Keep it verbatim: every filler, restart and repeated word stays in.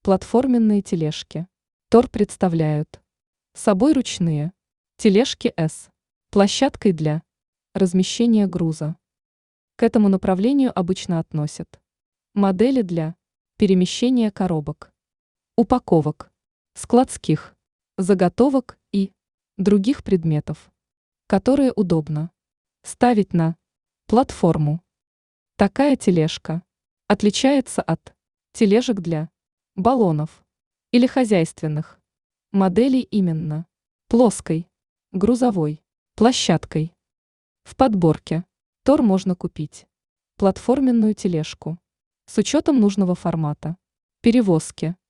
Платформенные тележки Тор представляют собой ручные тележки с площадкой для размещения груза. К этому направлению обычно относят модели для перемещения коробок, упаковок, складских заготовок и других предметов, которые удобно ставить на платформу. Такая тележка отличается от тележек для баллонов или хозяйственных моделей именно плоской грузовой площадкой. В подборке Тор можно купить платформенную тележку с учетом нужного формата перевозки,